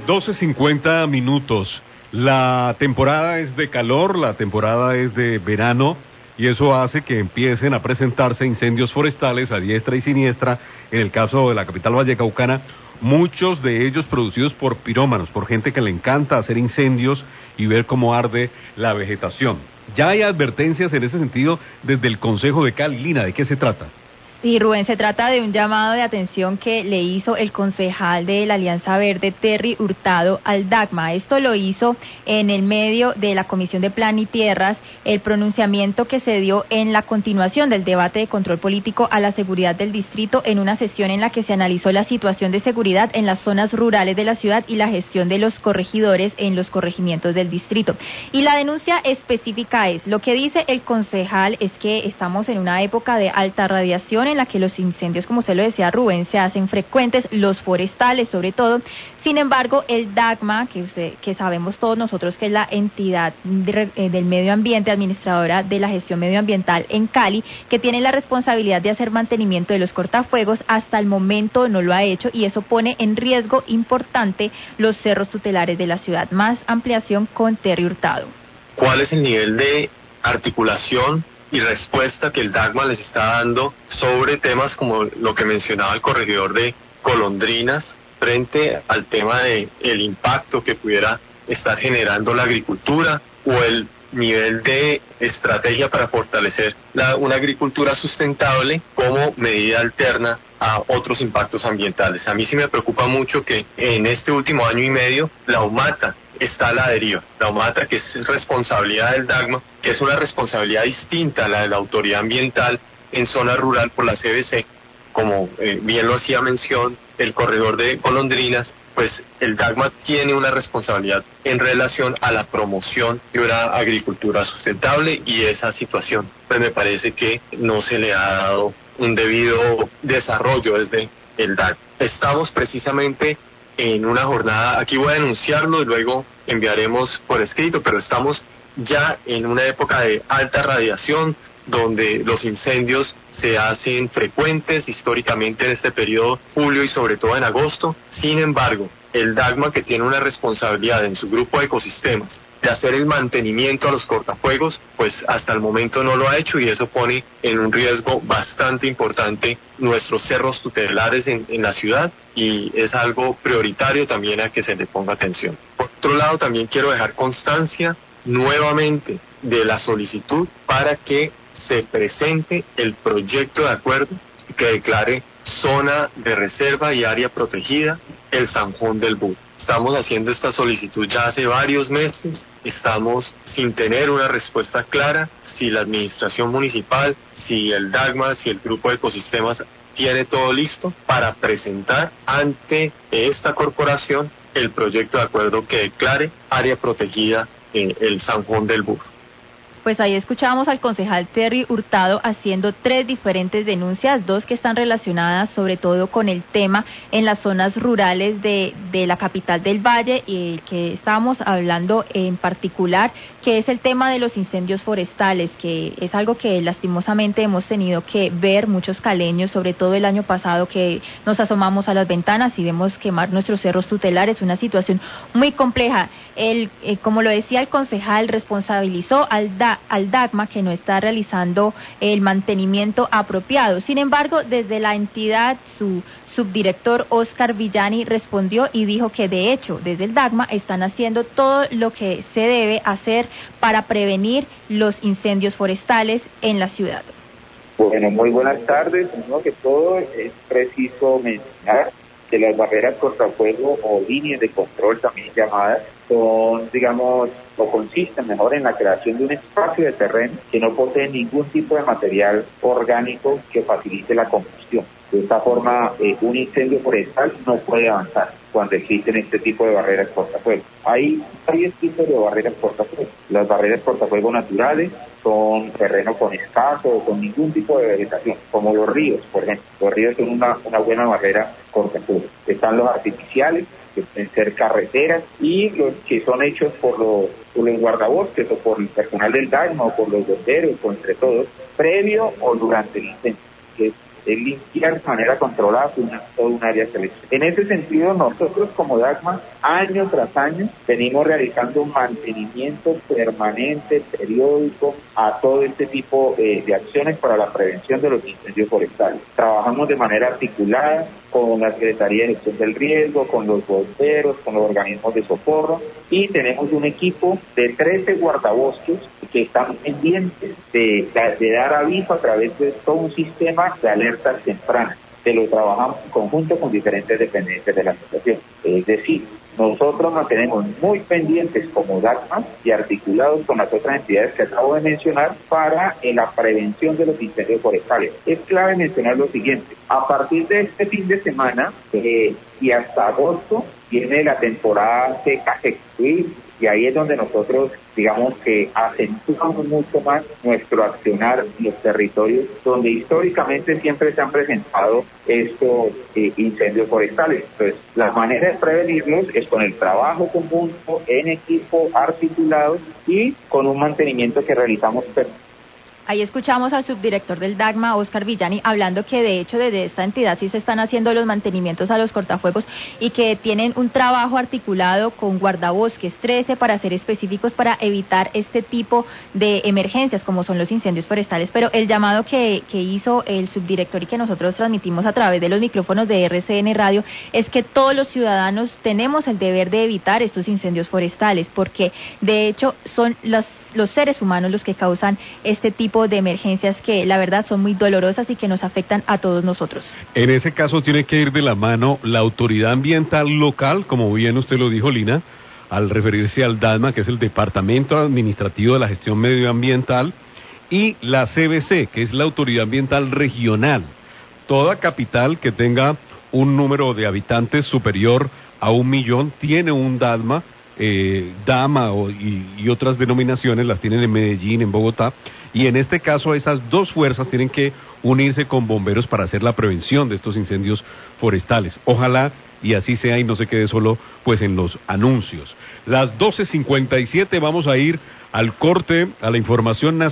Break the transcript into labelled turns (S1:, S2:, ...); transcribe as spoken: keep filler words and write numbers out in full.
S1: doce cincuenta minutos. La temporada es de calor, la temporada es de verano, y eso hace que empiecen a presentarse incendios forestales a diestra y siniestra. En el caso de la capital vallecaucana, muchos de ellos producidos por pirómanos, por gente que le encanta hacer incendios y ver cómo arde la vegetación. Ya hay advertencias en ese sentido desde el Consejo de Cali. Lina, ¿de qué se trata?
S2: Sí, Rubén, se trata de un llamado de atención que le hizo el concejal de la Alianza Verde, Terry Hurtado, al DACMA. Esto lo hizo en el medio de la Comisión de Plan y Tierras, el pronunciamiento que se dio en la continuación del debate de control político a la seguridad del distrito, en una sesión en la que se analizó la situación de seguridad en las zonas rurales de la ciudad y la gestión de los corregidores en los corregimientos del distrito. Y la denuncia específica es, lo que dice el concejal es que estamos en una época de alta radiación, en la que los incendios, como usted lo decía, Rubén, se hacen frecuentes, los forestales sobre todo. Sin embargo, el DACMA, que usted, que sabemos todos nosotros que es la entidad de, eh, del medio ambiente, administradora de la gestión medioambiental en Cali, que tiene la responsabilidad de hacer mantenimiento de los cortafuegos, hasta el momento no lo ha hecho, y eso pone en riesgo importante los cerros tutelares de la ciudad. Más ampliación con Terry Hurtado.
S3: ¿Cuál es el nivel de articulación y respuesta que el DACMA les está dando sobre temas como lo que mencionaba el corregidor de Golondrinas, frente al tema de el impacto que pudiera estar generando la agricultura, o el nivel de estrategia para fortalecer la, una agricultura sustentable como medida alterna a otros impactos ambientales? A mí sí me preocupa mucho que en este último año y medio la UMATA está a la deriva. La UMATA, que es responsabilidad del DACMA, que es una responsabilidad distinta a la de la autoridad ambiental en zona rural por la C B C, como eh, bien lo hacía mención el corredor de Golondrinas, pues el DACMA tiene una responsabilidad en relación a la promoción de una agricultura sustentable, y esa situación pues me parece que no se le ha dado un debido desarrollo desde el DACMA. Estamos precisamente en una jornada, aquí voy a denunciarlo y luego enviaremos por escrito, pero estamos ya en una época de alta radiación, donde los incendios se hacen frecuentes históricamente en este periodo, julio y sobre todo en agosto. Sin embargo, el DACMA, que tiene una responsabilidad en su grupo de ecosistemas de hacer el mantenimiento a los cortafuegos, pues hasta el momento no lo ha hecho, y eso pone en un riesgo bastante importante nuestros cerros tutelares en, en la ciudad, y es algo prioritario también a que se le ponga atención. Por otro lado, también quiero dejar constancia nuevamente de la solicitud para que se presente el proyecto de acuerdo que declare zona de reserva y área protegida el Zanjón del Bur. Estamos haciendo esta solicitud ya hace varios meses, estamos sin tener una respuesta clara si la administración municipal, si el DACMA, si el grupo de ecosistemas tiene todo listo para presentar ante esta corporación el proyecto de acuerdo que declare área protegida eh, el Zanjón del Bur.
S2: Pues ahí escuchábamos al concejal Terry Hurtado haciendo tres diferentes denuncias, dos que están relacionadas sobre todo con el tema en las zonas rurales de, de la capital del Valle, y el que estábamos hablando en particular, que es el tema de los incendios forestales, que es algo que lastimosamente hemos tenido que ver muchos caleños, sobre todo el año pasado, que nos asomamos a las ventanas y vemos quemar nuestros cerros tutelares, una situación muy compleja. El, eh, como lo decía el concejal, responsabilizó al D A al DACMA, que no está realizando el mantenimiento apropiado. Sin embargo, desde la entidad, su subdirector Oscar Villani respondió y dijo que de hecho desde el DACMA están haciendo todo lo que se debe hacer para prevenir los incendios forestales en la ciudad.
S4: Bueno, muy buenas tardes. Primero que todo, es preciso mencionar que las barreras cortafuego o líneas de control, también llamadas, son, digamos, o consisten mejor en la creación de un espacio de terreno que no posee ningún tipo de material orgánico que facilite la combustión. De esta forma, eh, un incendio forestal no puede avanzar cuando existen este tipo de barreras cortafuego. Hay varios tipos de barreras cortafuego. Las barreras cortafuego naturales son terreno con escaso o con ningún tipo de vegetación, como los ríos, por ejemplo. Los ríos son una, una buena barrera cortafuego. Están los artificiales, que pueden ser carreteras, y los que son hechos por los, por los guardabosques o por el personal del DACMA o por los bomberos o entre todos, previo o durante el incendio, que es es limpiar de manera controlada una, toda un área selección. En ese sentido, nosotros como DACMA, año tras año, venimos realizando un mantenimiento permanente, periódico, a todo este tipo eh, de acciones para la prevención de los incendios forestales. Trabajamos de manera articulada con la Secretaría de Gestión del Riesgo, con los bomberos, con los organismos de socorro, y tenemos un equipo de trece guardabosques que están pendientes de, de dar aviso a través de todo un sistema de alertas tempranas, que lo trabajamos en conjunto con diferentes dependencias de la asociación. Es decir, nosotros nos tenemos muy pendientes como DACMA y articulados con las otras entidades que acabo de mencionar para eh, la prevención de los incendios forestales. Es clave mencionar lo siguiente: a partir de este fin de semana eh, y hasta agosto viene la temporada seca excluir, y ahí es donde nosotros, digamos que acentuamos mucho más nuestro accionar en los territorios donde históricamente siempre se han presentado estos eh, incendios forestales. Entonces, la manera de prevenirlos es con el trabajo conjunto, en equipo, articulado y con un mantenimiento que realizamos.
S2: Ahí escuchamos al subdirector del DACMA, Óscar Villani, hablando que de hecho desde esta entidad sí se están haciendo los mantenimientos a los cortafuegos y que tienen un trabajo articulado con guardabosques trece, para ser específicos, para evitar este tipo de emergencias como son los incendios forestales. Pero el llamado que, que hizo el subdirector y que nosotros transmitimos a través de los micrófonos de R C N Radio es que todos los ciudadanos tenemos el deber de evitar estos incendios forestales, porque de hecho son las los seres humanos los que causan este tipo de emergencias que la verdad son muy dolorosas y que nos afectan a todos nosotros.
S1: En ese caso tiene que ir de la mano la autoridad ambiental local, como bien usted lo dijo, Lina, al referirse al DACMA, que es el Departamento Administrativo de la Gestión Medioambiental, y la C B C, que es la Autoridad Ambiental Regional. Toda capital que tenga un número de habitantes superior a un millón tiene un DACMA. Eh, Dama o, y, y otras denominaciones las tienen en Medellín, en Bogotá, y en este caso esas dos fuerzas tienen que unirse con bomberos para hacer la prevención de estos incendios forestales. Ojalá y así sea y no se quede solo pues en los anuncios. Las doce cincuenta y siete, vamos a ir al corte, a la información nacional.